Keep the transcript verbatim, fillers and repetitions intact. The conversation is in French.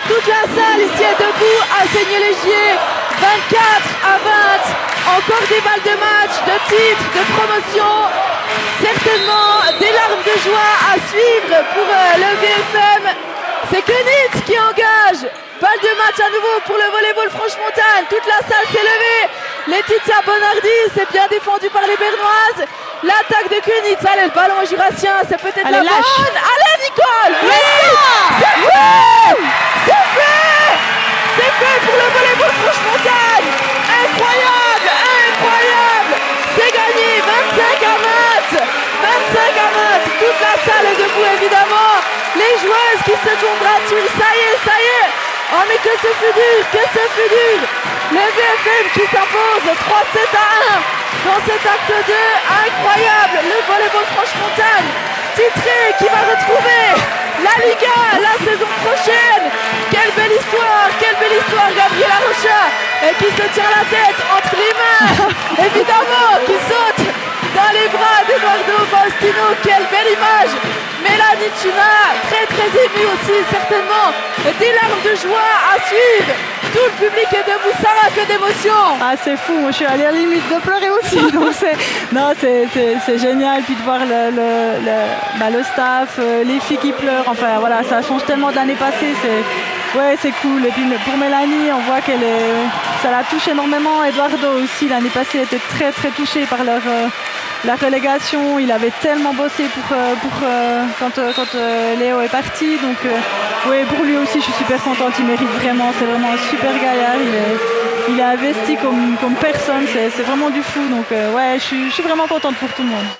Toute la salle ici est debout à Seigneur-Légier, vingt-quatre à vingt. Encore des balles de match, de titre, de promotion. Certainement des larmes de joie à suivre pour euh, le V F M. C'est Kunitz qui engage. Balle de match à nouveau pour le volleyball Franche-Montagne. Toute la salle s'est levée. Laetitia Bonardi, c'est bien défendu par les Bernoises. L'attaque de Kunitz. Allez, le ballon est jurassien. C'est peut-être la lâche. bonne. Allez, Nicole. Oui, c'est fait. C'est fait. C'est fait pour le volleyball Franche-Montagne. Incroyable, incroyable. C'est gagné. vingt-cinq à vingt. vingt-cinq à vingt. Toute la salle est debout, évidemment. Les joueuses qui se congratulent. Ça y est, ça y est. Oh mais que ce fut dur, que ce fut dur. Le V F M qui s'impose trois sept à un dans cet acte deux. Incroyable. Le volleyball Franche-Montagne titré qui va retrouver la Liga la saison prochaine. Quelle belle histoire, quelle belle histoire. Gabriela Rocha et qui se tient la tête entre les mains. Évidemment, qui saute dans les bras d'Eduardo Faustino. Quelle belle image. Mélanie Tuna, très très émue aussi, certainement. Des larmes de joie à suivre. Tout le public est debout, ça va, que d'émotion. Ah, c'est fou, moi je suis à la limite de pleurer aussi. Donc c'est, non, c'est, c'est, c'est génial. Puis de voir le, le, le, bah, le staff, euh, les filles qui pleurent. Enfin voilà, ça change tellement de l'année passée. C'est, ouais, c'est cool. Et puis pour Mélanie, on voit qu'elle est, ça la touche énormément. Eduardo aussi, l'année passée, était très très touché par leur. Euh, La relégation, il avait tellement bossé pour, pour euh, quand, quand euh, Léo est parti. Donc euh, ouais, pour lui aussi, je suis super contente. Il mérite vraiment. C'est vraiment un super gaillard. Il est, il est investi comme, comme personne. C'est, c'est vraiment du fou. Donc euh, ouais, je suis, je suis vraiment contente pour tout le monde.